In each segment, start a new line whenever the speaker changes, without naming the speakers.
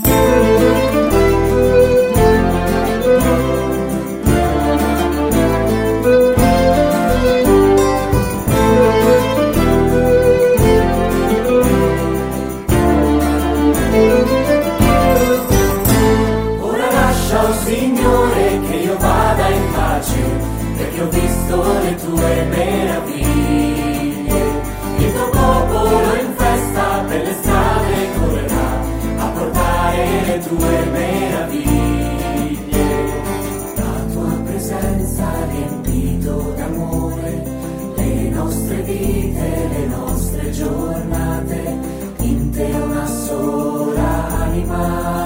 Signore, che io vada in pace, perché ho visto le tue meraviglie. Il tuo popolo in festa per le strade correrà a portare le tue meraviglie. La tua presenza ha riempito d'amore le nostre vite, le nostre giornate. In te una sola anima,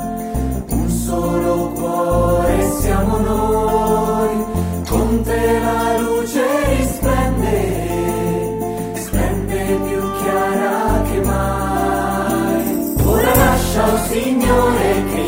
solo cuore siamo noi, con te la luce risplende, splende più chiara che mai. Ora lascia, oh Signore, che